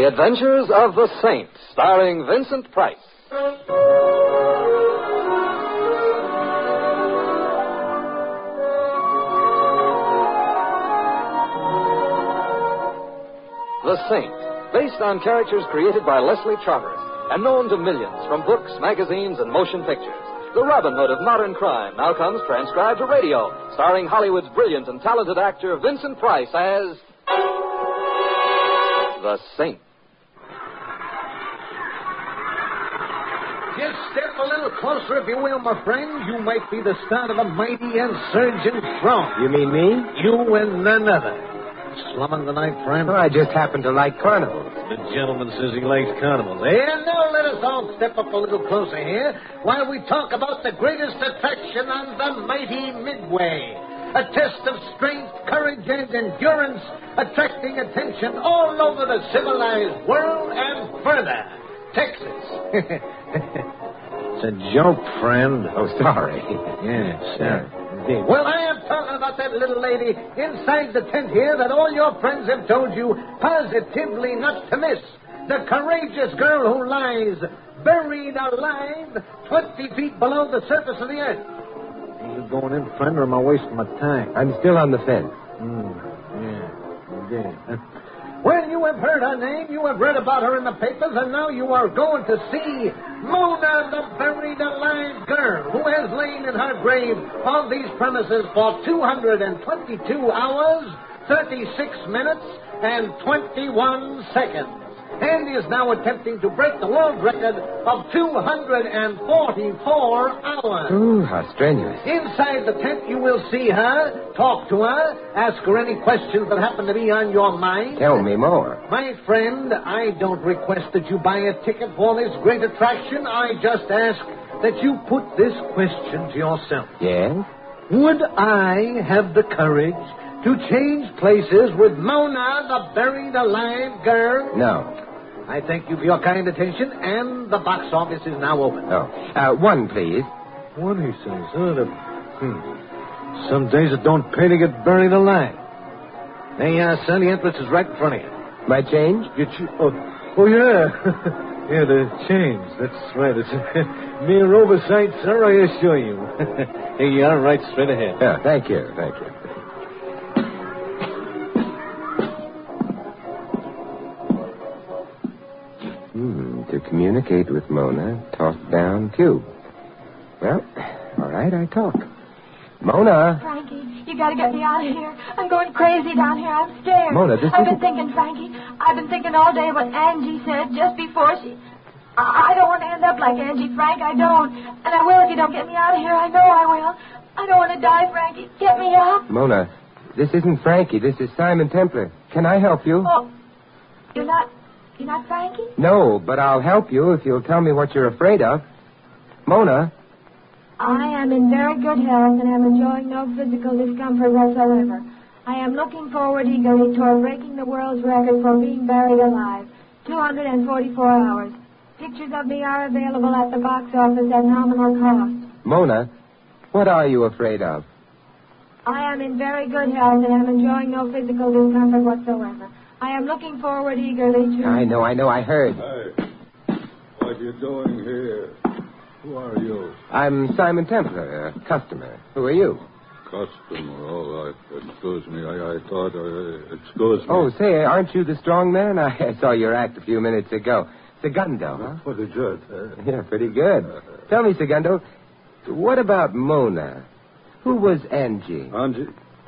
The Adventures of the Saint, starring Vincent Price. The Saint, based on characters created by Leslie Charteris and known to millions from books, magazines, and motion pictures. The Robin Hood of modern crime now comes transcribed to radio, starring Hollywood's brilliant and talented actor Vincent Price as The Saint. Just step a little closer, if you will, my friend. You might be the start of a mighty and surging throng. You mean me? You and none other. Slumming the night, friend? Oh, I just happen to like carnivals. The gentleman says he likes carnivals. And now let us all step up a little closer here while we talk about the greatest attraction on the mighty Midway. A test of strength, courage, and endurance, attracting attention all over the civilized world and further. Texas. It's a joke, friend. Oh, sorry. Yes, sir. Indeed. Well, I am talking about that little lady inside the tent here that all your friends have told you positively not to miss. The courageous girl who lies buried alive 20 feet below the surface of the earth. Are you going in, friend, or am I wasting my time? I'm still on the fence. Yeah, indeed. Well, you have heard her name, you have read about her in the papers, and now you are going to see Mona, the buried alive girl, who has lain in her grave on these premises for 222 hours, 36 minutes, and 21 seconds. And is now attempting to break the world record of 244 hours. Ooh, how strenuous. Inside the tent, you will see her, talk to her, ask her any questions that happen to be on your mind. Tell me more. My friend, I don't request that you buy a ticket for this great attraction. I just ask that you put this question to yourself. Yes? Would I have the courage to change places with Mona, the buried alive girl? No. I thank you for your kind attention, and the box office is now open. Oh. One, please. One, he says. Some days it don't pay to get buried alive. There you are, son. The entrance is right in front of you. My change? Oh, yeah. Yeah, the change. That's right. It's mere oversight, sir, I assure you. Here you are, right straight ahead. Yeah, thank you. Thank you. To communicate with Mona, talk down cube. Well, all right, I talk. Mona. Frankie, you gotta get me out of here. I'm going crazy down here. I'm scared. Mona, this I've been thinking, Frankie. I've been thinking all day what Angie said just before she... I don't want to end up like Angie, Frank. I don't. And I will if you don't get me out of here. I know I will. I don't want to die, Frankie. Get me out. Mona, this isn't Frankie. This is Simon Templar. Can I help you? Oh, you're not Frankie? No, but I'll help you if you'll tell me what you're afraid of. Mona? I am in very good health and am enjoying no physical discomfort whatsoever. I am looking forward eagerly toward breaking the world's record for being buried alive. 244 hours. Pictures of me are available at the box office at nominal cost. Mona, what are you afraid of? I am in very good health and am enjoying no physical discomfort whatsoever. I am looking forward eagerly to... I know, I heard. Hey, what you doing here? Who are you? I'm Simon Templar, a customer. Who are you? Customer, all right. Excuse me, I thought, excuse me. Oh, say, aren't you the strong man? I saw your act a few minutes ago. Segundo, huh? Pretty good. Yeah, pretty good. Tell me, Segundo, what about Mona? Who was Angie? Angie?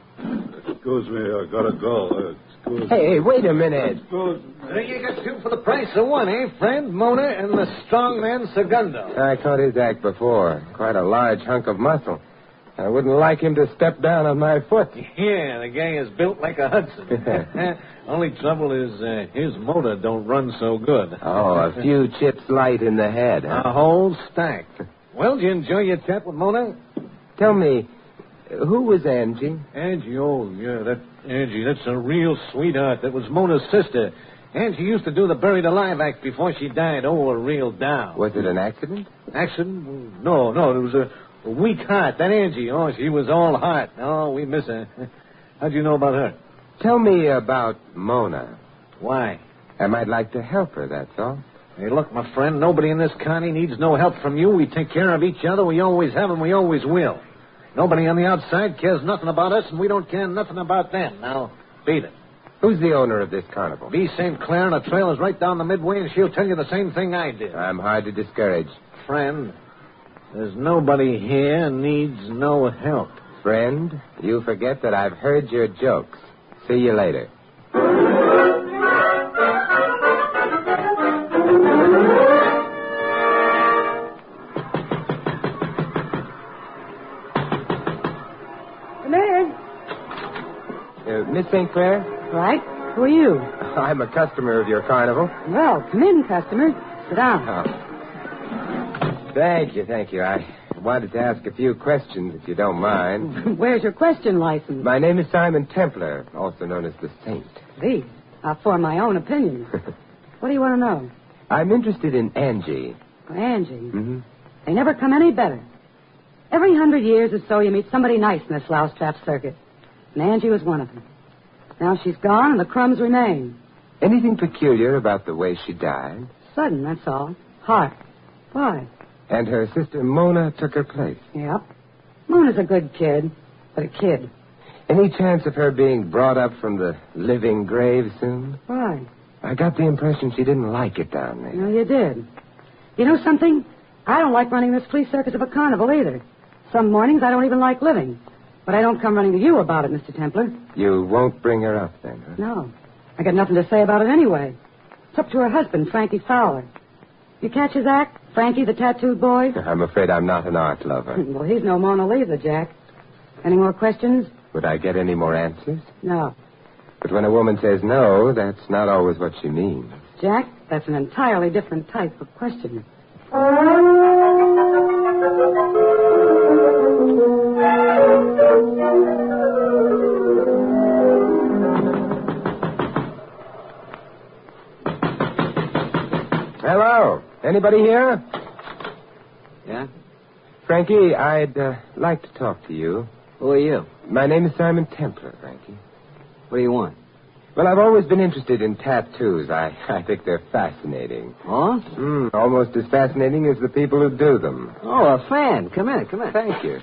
Excuse me, I gotta go. Hey, wait a minute. There you got two for the price of one, eh, friend? Mona and the strong man Segundo. I caught his act before. Quite a large hunk of muscle. I wouldn't like him to step down on my foot. Yeah, the guy is built like a Hudson. Only trouble is his motor don't run so good. Oh, a few chips light in the head, huh? A whole stack. Well, did you enjoy your chat with Mona? Tell me, who was Angie? Angie, oh, yeah, Angie, that's a real sweetheart. That was Mona's sister. Angie used to do the buried alive act before she died. Oh, a real doll. Was it an accident? Accident? No, it was a weak heart. That Angie, oh, she was all heart. Oh, we miss her. How'd you know about her? Tell me about Mona. Why? I might like to help her, that's all. Hey, look, my friend, nobody in this county needs no help from you. We take care of each other. We always have and we always will. Nobody on the outside cares nothing about us, and we don't care nothing about them. Now, beat it. Who's the owner of this carnival? B. St. Clair, and the trail is right down the midway, and she'll tell you the same thing I did. I'm hard to discourage. Friend, there's nobody here needs no help. Friend, you forget that I've heard your jokes. See you later. Come in. Miss St. Clair? Right. Who are you? I'm a customer of your carnival. Well, come in, customer. Sit down. Oh. Thank you. I wanted to ask a few questions, if you don't mind. Where's your question license? My name is Simon Templar, also known as the Saint. These. I form my own opinion. What do you want to know? I'm interested in Angie. Angie. Mm-hmm. They never come any better. Every 100 years or so, you meet somebody nice in this louse trap circuit. And Angie was one of them. Now she's gone, and the crumbs remain. Anything peculiar about the way she died? Sudden, that's all. Heart. Why? And her sister Mona took her place. Yep. Mona's a good kid, but a kid. Any chance of her being brought up from the living grave soon? Why? I got the impression she didn't like it down there. No, you did. You know something? I don't like running this flea circus of a carnival either. Some mornings I don't even like living. But I don't come running to you about it, Mr. Templar. You won't bring her up then, huh? No. I got nothing to say about it anyway. It's up to her husband, Frankie Fowler. You catch his act? Frankie, the tattooed boy? I'm afraid I'm not an art lover. Well, he's no Mona Lisa, Jack. Any more questions? Would I get any more answers? No. But when a woman says no, that's not always what she means. Jack, that's an entirely different type of question. Hello? Anybody here? Yeah? Frankie, I'd like to talk to you. Who are you? My name is Simon Templar, Frankie. What do you want? Well, I've always been interested in tattoos. I think they're fascinating. Oh? Almost as fascinating as the people who do them. Oh, a fan. Come in. Thank you.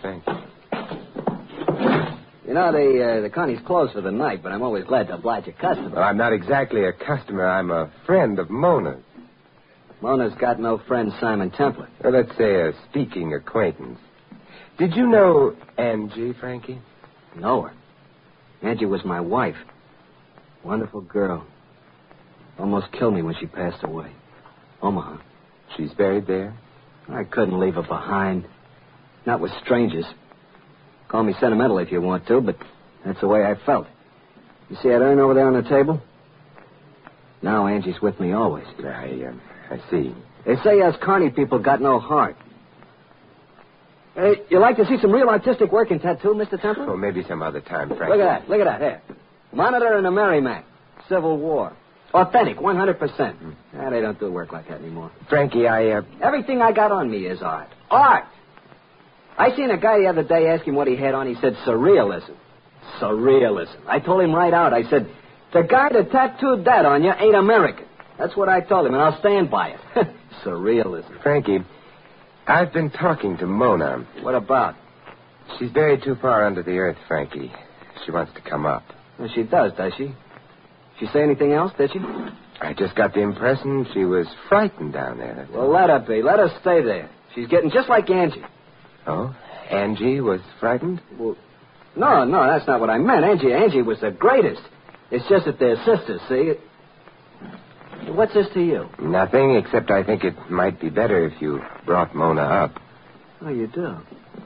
You know, the Connie's closed for the night, but I'm always glad to oblige a customer. Well, I'm not exactly a customer. I'm a friend of Mona's. Mona's got no friend, Simon Templar. Or let's say a speaking acquaintance. Did you know Angie, Frankie? Know her. Angie was my wife. Wonderful girl. Almost killed me when she passed away. Omaha. She's buried there? I couldn't leave her behind. Not with strangers. Call me sentimental if you want to, but that's the way I felt. You see that urn over there on the table? Now Angie's with me always. I see. They say us Carney people got no heart. Hey, you like to see some real artistic work in tattoo, Mr. Templar? Oh, maybe some other time, Frankie. Look at that. Here. Monitor and a Merrimack. Civil War. Authentic, 100%. They don't do work like that anymore. Frankie, Everything I got on me is art. Art! I seen a guy the other day ask him what he had on. He said, surrealism. Surrealism. I told him right out. I said, the guy that tattooed that on you ain't American. That's what I told him, and I'll stand by it. Surrealism. Frankie, I've been talking to Mona. What about? She's buried too far under the earth, Frankie. She wants to come up. Well, she does she? She say anything else, did she? I just got the impression she was frightened down there. Well, let her be. Let her stay there. She's getting just like Angie. Oh? Angie was frightened? Well, no, that's not what I meant. Angie was the greatest. It's just that they're sisters, see? What's this to you? Nothing, except I think it might be better if you brought Mona up. Oh, you do?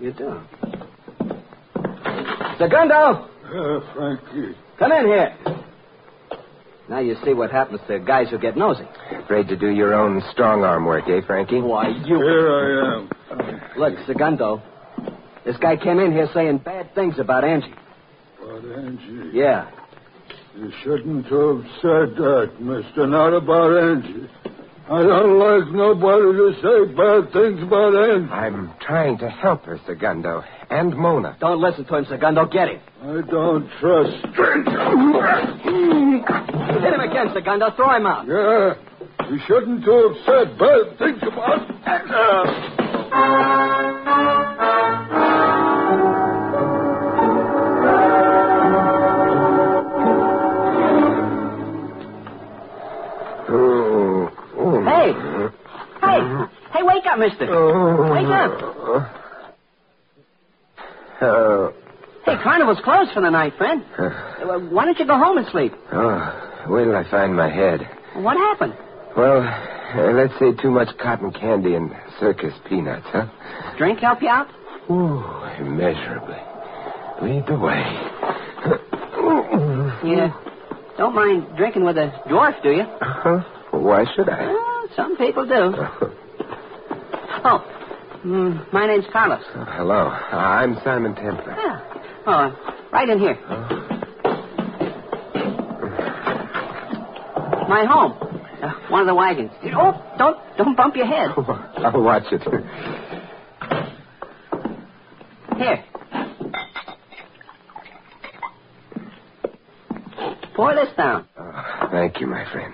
Segundo! Frankie. Come in here. Now you see what happens to guys who get nosy. Afraid to do your own strong-arm work, eh, Frankie? Why, you... Here I am. Look, Segundo, this guy came in here saying bad things about Angie. About Angie? Yeah. You shouldn't have said that, mister. Not about Angie. I don't like nobody to say bad things about Angie. I'm trying to help her, Segundo, and Mona. Don't listen to him, Segundo. Get him. I don't trust strangers. Hit him again, Segundo. Throw him out. Yeah, you shouldn't have said bad things about Hey, wake up, mister. Wake up. Hey, Carnival's closed for the night, friend. Why don't you go home and sleep? Where did I find my head? What happened? Well, let's say too much cotton candy and circus peanuts, huh? Drink help you out? Ooh, immeasurably. Lead the way. You don't mind drinking with a dwarf, do you? Why should I? Well, some people do. My name's Carlos. Hello. I'm Simon Templar. Yeah. Oh, right in here. My home. One of the wagons. Oh, don't bump your head. I'll watch it. Here. Pour this down. Thank you, my friend.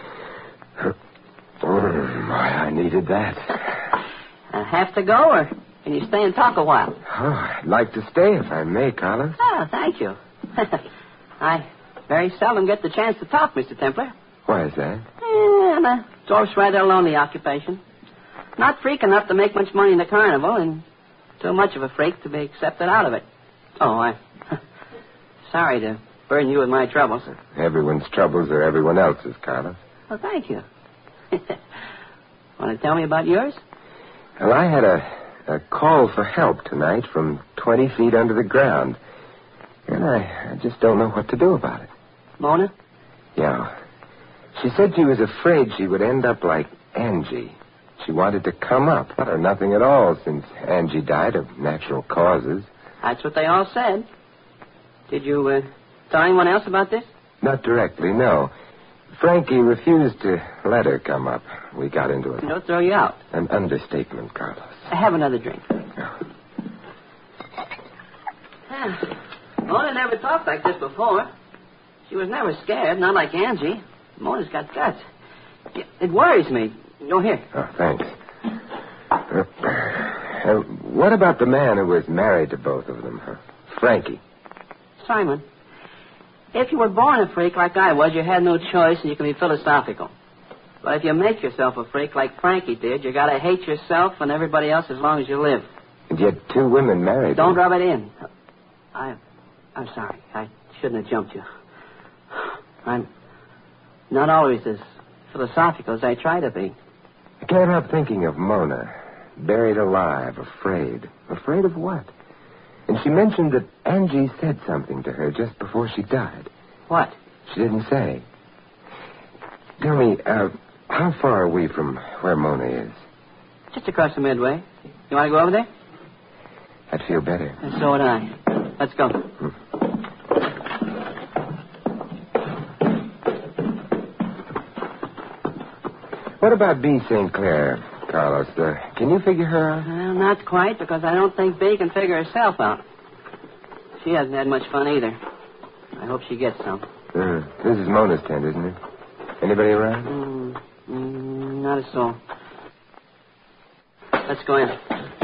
I needed that. Have to go, or can you stay and talk a while? I'd like to stay if I may, Carlos. Oh, thank you. I very seldom get the chance to talk, Mr. Templar. Why is that? The dwarf's rather a lonely occupation. Not freak enough to make much money in the carnival, and too much of a freak to be accepted out of it. Oh, I'm sorry to burden you with my troubles. Everyone's troubles are everyone else's, Carlos. Well, thank you. Want to tell me about yours? Well, I had a call for help tonight from 20 feet under the ground. And I just don't know what to do about it. Mona? Yeah. She said she was afraid she would end up like Angie. She wanted to come up, or nothing at all, since Angie died of natural causes. That's what they all said. Did you tell anyone else about this? Not directly, no. Frankie refused to let her come up. We got into it. They'll throw you out. An understatement, Carlos. Have another drink. Mona never talked like this before. She was never scared, not like Angie. Mona's got guts. It worries me. Oh, here. Oh, thanks. What about the man who was married to both of them, Frankie? Simon, if you were born a freak like I was, you had no choice and you can be philosophical. But if you make yourself a freak like Frankie did, you gotta hate yourself and everybody else as long as you live. And yet 2 women married. Don't rub it in. I'm sorry. I shouldn't have jumped you. I'm not always as philosophical as I try to be. I can't help thinking of Mona, buried alive, afraid. Afraid of what? And she mentioned that Angie said something to her just before she died. What? She didn't say. Tell me, how far are we from where Mona is? Just across the Midway. You want to go over there? I'd feel better. And so would I. Let's go. What about Bea St. Clair, Carlos? Can you figure her out? Well, not quite, because I don't think Bea can figure herself out. She hasn't had much fun either. I hope she gets some. This is Mona's tent, isn't it? Anybody around? Not a soul. Let's go in.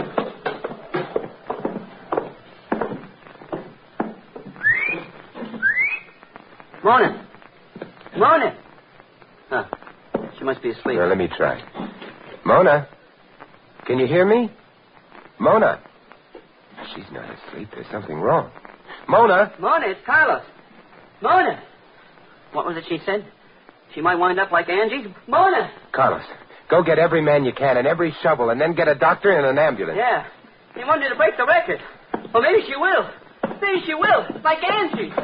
Mona! Mona! Huh. She must be asleep. Well, let me try. Mona? Can you hear me? Mona? She's not asleep. There's something wrong. Mona? Mona, it's Carlos. Mona! What was it she said? She might wind up like Angie. Mona! Carlos, go get every man you can and every shovel, and then get a doctor and an ambulance. Yeah. He wanted to break the record. Well, maybe she will. Maybe she will. Like Angie.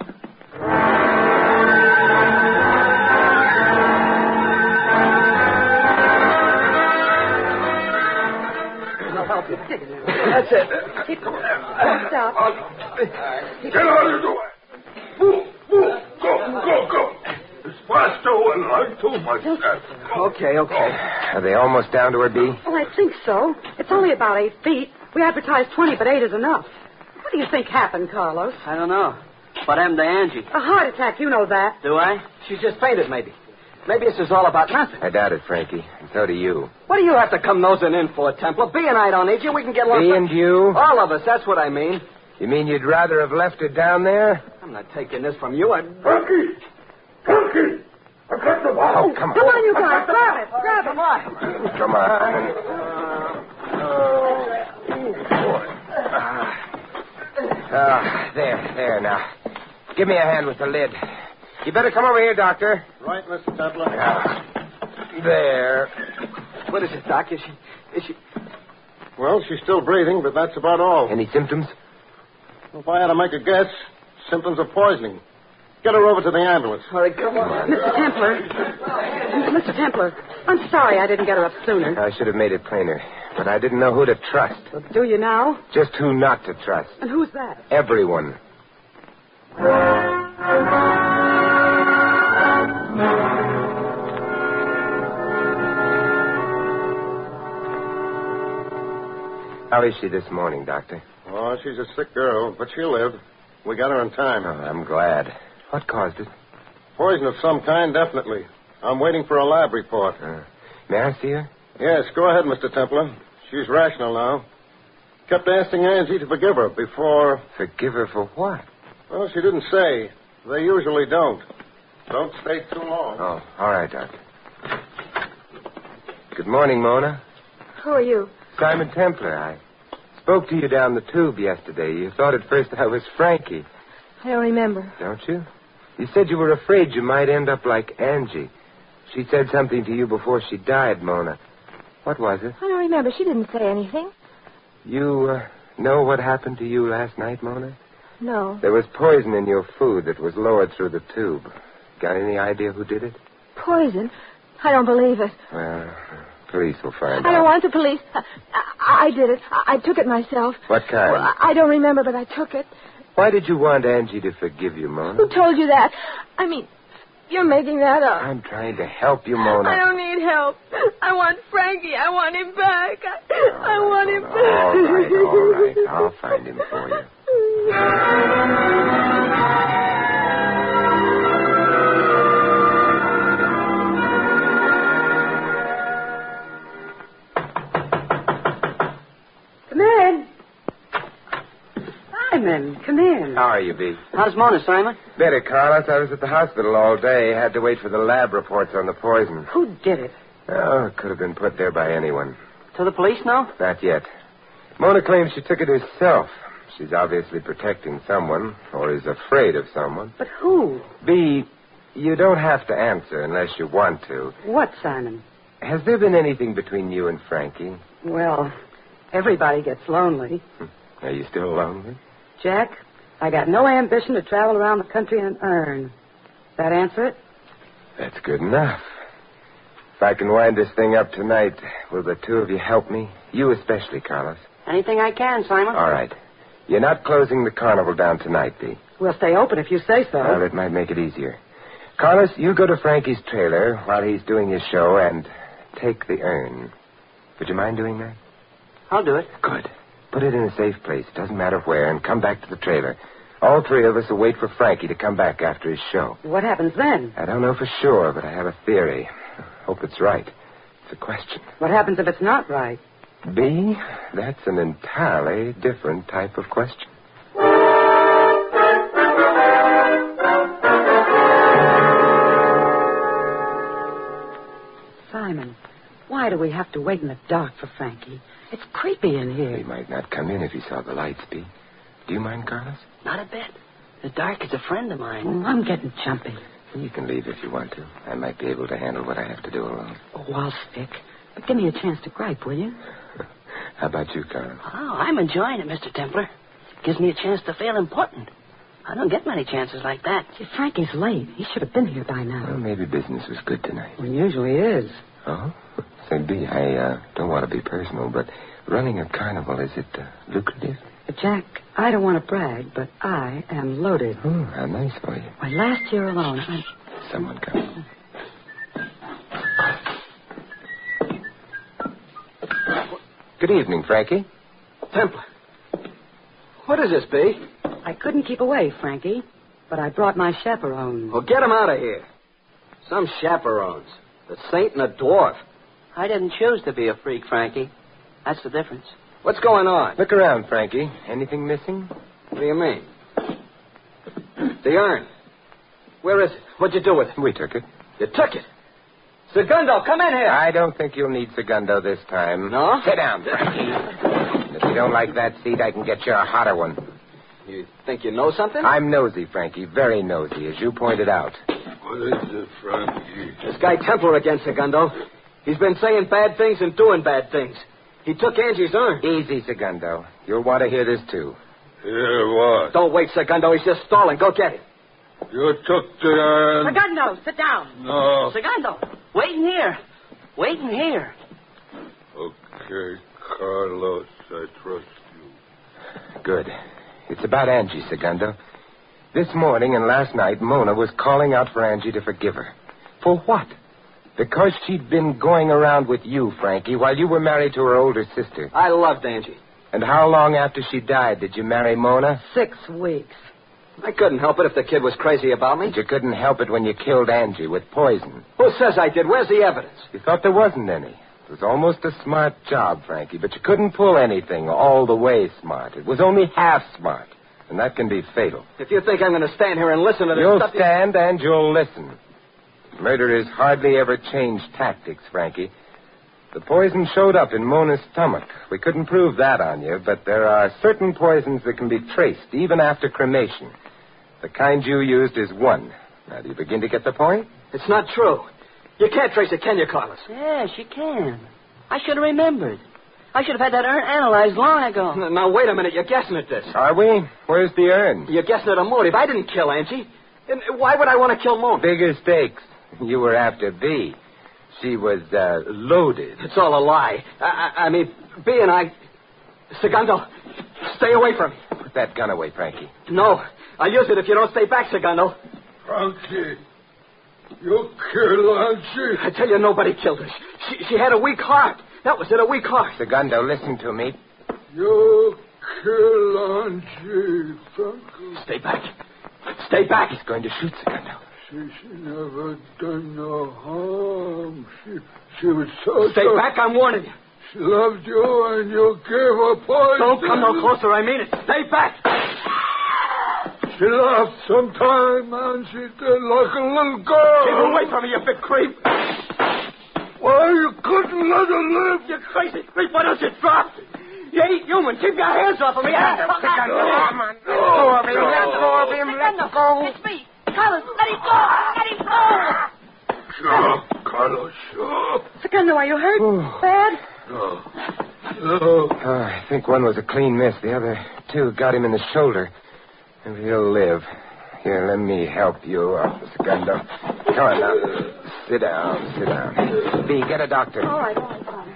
I'll help you. That's it. Keep going. Stop. Get out of the way. Move. Go. It's faster when I too much. Okay. Are they almost down to her, Bee? Well, I think so. It's only about 8 feet. We advertised 20, but 8 is enough. What do you think happened, Carlos? I don't know. What happened to Angie? A heart attack, you know that. Do I? She's just fainted, maybe. Maybe this is all about nothing. I doubt it, Frankie. And so do you. What do you have to come nosing in for, Templar? B and I don't need you. We can get along. Me and you? All of us, that's what I mean. You mean you'd rather have left her down there? I'm not taking this from you. Frankie! I got the ball. Oh, come on. Come on, you guys. Grab it. Come on. Come on. There now. Give me a hand with the lid. You better come over here, Doctor. Right, Mr. Templar. There. What is it, Doc? Is she... Well, she's still breathing, but that's about all. Any symptoms? If I had to make a guess, symptoms of poisoning. Get her over to the ambulance. All right, come on. Mr. Templar, I'm sorry I didn't get her up sooner. I should have made it plainer, but I didn't know who to trust. Well, do you now? Just who not to trust. And who's that? Everyone. How is she this morning, Doctor? Oh, she's a sick girl, but she'll live. We got her in time. Oh, I'm glad. What caused it? Poison of some kind, definitely. I'm waiting for a lab report. May I see her? Yes, go ahead, Mr. Templar. She's rational now. Kept asking Angie to forgive her before... Forgive her for what? Well, she didn't say. They usually don't. Don't stay too long. Oh, all right, Doctor. Good morning, Mona. Who are you? Simon Templar. I spoke to you down the tube yesterday. You thought at first I was Frankie. I don't remember. Don't you? You said you were afraid you might end up like Angie. She said something to you before she died, Mona. What was it? I don't remember. She didn't say anything. You know what happened to you last night, Mona? No. There was poison in your food that was lowered through the tube. Got any idea who did it? Poison? I don't believe it. Well, police will find out. I don't want the police. I did it. I took it myself. What kind? Well, I don't remember, but I took it. Why did you want Angie to forgive you, Mona? Who told you that? I mean, you're making that up. I'm trying to help you, Mona. I don't need help. I want Frankie. I want him back. I want him back. All right. I'll find him for you. Come in. Simon, come in. How are you, Bee? How's Mona, Simon? Better, Carlos. I was at the hospital all day. Had to wait for the lab reports on the poison. Who did it? Oh, it could have been put there by anyone. To the police now? Not yet. Mona claims she took it herself. She's obviously protecting someone, or is afraid of someone. But who? Bee, you don't have to answer unless you want to. What, Simon? Has there been anything between you and Frankie? Well, everybody gets lonely. Are you still lonely? Jack, I got no ambition to travel around the country and earn. That answer it? That's good enough. If I can wind this thing up tonight, will the two of you help me? You especially, Carlos. Anything I can, Simon. All right. You're not closing the carnival down tonight, Bee. We'll stay open if you say so. Well, it might make it easier. Carlos, you go to Frankie's trailer while he's doing his show and take the urn. Would you mind doing that? I'll do it. Good. Put it in a safe place. Doesn't matter where, and come back to the trailer. All three of us will wait for Frankie to come back after his show. What happens then? I don't know for sure, but I have a theory. Hope it's right. It's a question. What happens if it's not right? B, that's an entirely different type of question. Simon, why do we have to wait in the dark for Frankie? It's creepy in here. He might not come in if he saw the lights, B. Do you mind, Carlos? Not a bit. The dark is a friend of mine. Oh, I'm getting jumpy. You can leave if you want to. I might be able to handle what I have to do alone. Oh, I'll stick. But give me a chance to gripe, will you? How about you, Carlos? Oh, I'm enjoying it, Mr. Templar. It gives me a chance to feel important. I don't get many chances like that. See, Frankie's late. He should have been here by now. Well, maybe business was good tonight. Well, usually is. Oh? Say, B, I don't want to be personal, but running a carnival, is it lucrative? Jack, I don't want to brag, but I am loaded. Oh, how nice for you. Why, last year alone, Someone coming. Good evening, Frankie. Templar. What is this, B? I couldn't keep away, Frankie, but I brought my chaperone. Well, get him out of here. Some chaperones. The saint and a dwarf. I didn't choose to be a freak, Frankie. That's the difference. What's going on? Look around, Frankie. Anything missing? What do you mean? The urn. Where is it? What'd you do with it? We took it. You took it. Segundo, come in here. I don't think you'll need Segundo this time. No? Sit down, Frankie. And if you don't like that seat, I can get you a hotter one. You think you know something? I'm nosy, Frankie. Very nosy, as you pointed out. What is it, Frankie? This guy Templar again, Segundo. He's been saying bad things and doing bad things. He took Angie's urn. Easy, Segundo. You'll want to hear this, too. Hear what? Don't wait, Segundo. He's just stalling. Go get him. You took the urn. Segundo, sit down. No. Segundo, wait in here. Wait in here. Okay, Carlos, I trust you. Good. It's about Angie, Segundo. This morning and last night, Mona was calling out for Angie to forgive her. For what? Because she'd been going around with you, Frankie, while you were married to her older sister. I loved Angie. And how long after she died did you marry Mona? 6 weeks. I couldn't help it if the kid was crazy about me. And you couldn't help it when you killed Angie with poison. Who says I did? Where's the evidence? You thought there wasn't any. It was almost a smart job, Frankie, but you couldn't pull anything all the way smart. It was only half smart, and that can be fatal. If you think I'm going to stand here and listen to this You'll stuff... stand and you'll listen. Murderers hardly ever change tactics, Frankie. The poison showed up in Mona's stomach. We couldn't prove that on you, but there are certain poisons that can be traced even after cremation. The kind you used is one. Now, do you begin to get the point? It's not true. You can't trace it, can you, Carlos? Yes, you can. I should have remembered. I should have had that urn analyzed long ago. Now, wait a minute. You're guessing at this. Are we? Where's the urn? You're guessing at a motive. I didn't kill Angie. And why would I want to kill Mona? Bigger stakes. You were after B. She was loaded. It's all a lie. I mean, B and I... Segundo, stay away from me. Put that gun away, Frankie. No. I'll use it if you don't stay back, Segundo. Frankie, you killed Angie. I tell you, nobody killed her. She had a weak heart. That was it, a weak heart. Segundo, listen to me. You killed Angie, Frankie. Stay back. Stay back. He's going to shoot, Segundo. She never done no harm. She was so... Stay back, I'm warning you. She loved you and you gave her poison. Don't come no closer, I mean it. Stay back. She laughed sometime, and she did like a little girl. Keep away from me, you big creep. Why, you couldn't let her live. You crazy creep, why don't you drop? You ain't human. Keep your hands off of me. Let go of him. Let go. It's me. Carlos, let him go. Let him go. Sure, Carlos, sure. Segundo, are you hurt? Bad? No. Oh, I think one was a clean miss. The other two got him in the shoulder. And he'll live. Here, let me help you up, Segundo. Come on now. Sit down, sit down. B, get a doctor. All right, Father.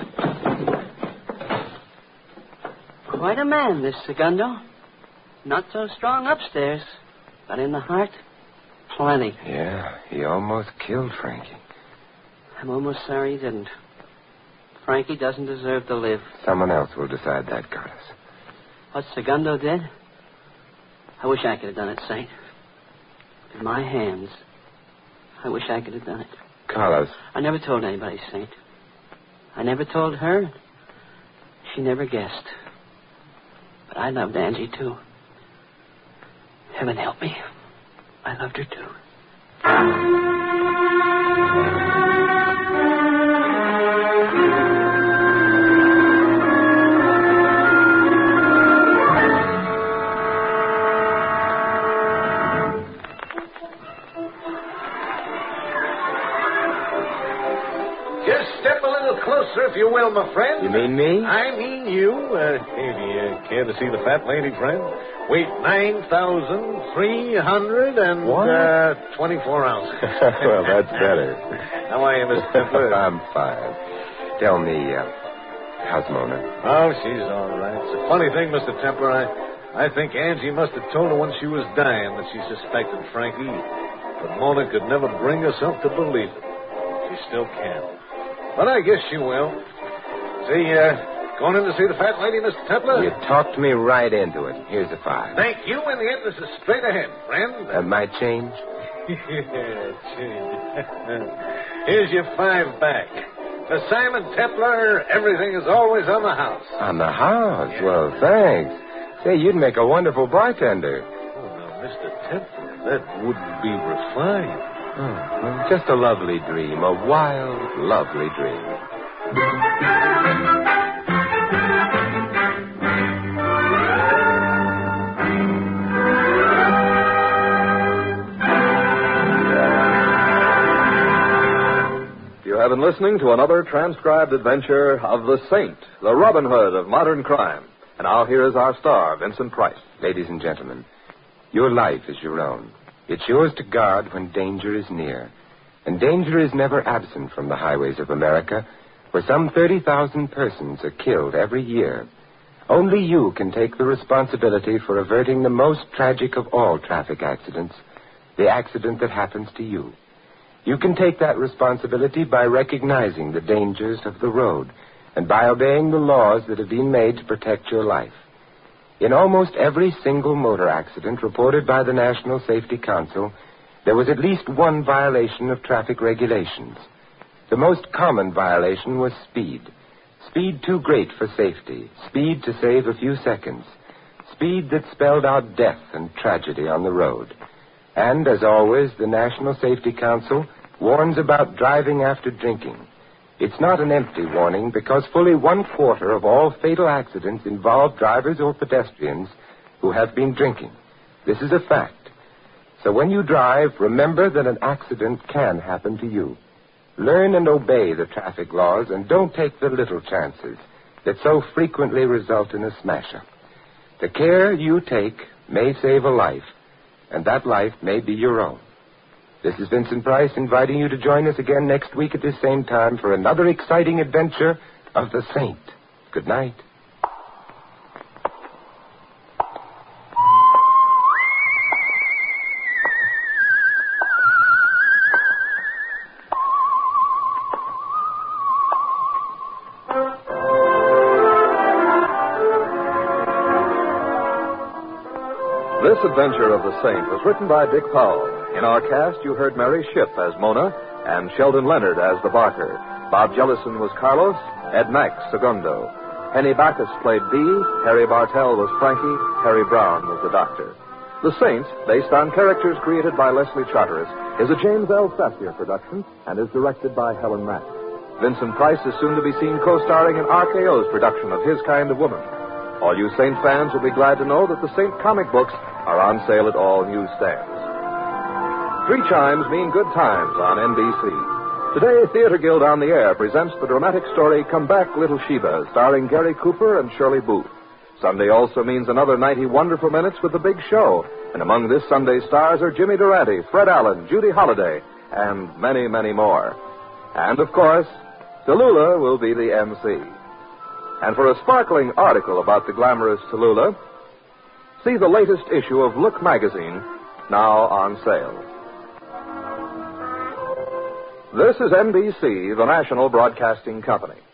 Quite a man, this Segundo. Not so strong upstairs, but in the heart, plenty. Yeah, he almost killed Frankie. I'm almost sorry he didn't. Frankie doesn't deserve to live. Someone else will decide that, Carlos. What Segundo did? I wish I could have done it, Saint. In my hands. I wish I could have done it. Carlos. I never told anybody, Saint. I never told her. She never guessed. But I loved Angie, too. Heaven help me. I loved her, too. Closer, if you will, my friend. You mean me? I mean you. Maybe you care to see the fat lady, friend? Weight 9,324 ounces. Well, that's better. How are you, Mr. Templar? I'm fine. Tell me, how's Mona? Oh, she's all right. It's a funny thing, Mr. Templar. I think Angie must have told her when she was dying that she suspected Frankie. But Mona could never bring herself to believe it. She still can't. But I guess she will. See, Going in to see the fat lady, Mr. Templar? You talked me right into it. Here's a $5. Thank you, and the entrance is straight ahead, friend. My change? Yeah, change. Here's your $5 back. For Simon Templar, everything is always on the house. On the house? Yeah. Well, thanks. Say, you'd make a wonderful bartender. Oh, now, Mr. Templar, that wouldn't be refined. Oh, well, just a lovely dream. A wild, lovely dream. You have been listening to another transcribed adventure of the Saint, the Robin Hood of modern crime. And now here is our star, Vincent Price. Ladies and gentlemen, your life is your own. It's yours to guard when danger is near. And danger is never absent from the highways of America, where some 30,000 persons are killed every year. Only you can take the responsibility for averting the most tragic of all traffic accidents, the accident that happens to you. You can take that responsibility by recognizing the dangers of the road and by obeying the laws that have been made to protect your life. In almost every single motor accident reported by the National Safety Council, there was at least one violation of traffic regulations. The most common violation was speed. Speed too great for safety. Speed to save a few seconds. Speed that spelled out death and tragedy on the road. And, as always, the National Safety Council warns about driving after drinking. It's not an empty warning because fully 1/4 of all fatal accidents involve drivers or pedestrians who have been drinking. This is a fact. So when you drive, remember that an accident can happen to you. Learn and obey the traffic laws and don't take the little chances that so frequently result in a smash-up. The care you take may save a life, and that life may be your own. This is Vincent Price inviting you to join us again next week at this same time for another exciting adventure of the Saint. Good night. This adventure of the Saint was written by Dick Powell. In our cast, you heard Mary Shipp as Mona and Sheldon Leonard as the Barker. Bob Jellison was Carlos, Ed Max, Segundo. Henny Bacchus played Dee, Harry Bartell was Frankie, Harry Brown was the Doctor. The Saint, based on characters created by Leslie Charteris, is a James L. Sassier production and is directed by Helen Mack. Vincent Price is soon to be seen co-starring in RKO's production of His Kind of Woman. All you Saint fans will be glad to know that the Saint comic books are on sale at all newsstands. 3 chimes mean good times on NBC. Today, Theater Guild on the Air presents the dramatic story Come Back, Little Sheba, starring Gary Cooper and Shirley Booth. Sunday also means another 90 wonderful minutes with The Big Show. And among this Sunday's stars are Jimmy Durante, Fred Allen, Judy Holliday, and many, many more. And, of course, Tallulah will be the MC. And for a sparkling article about the glamorous Tallulah, see the latest issue of Look magazine, now on sale. This is NBC, the national broadcasting company.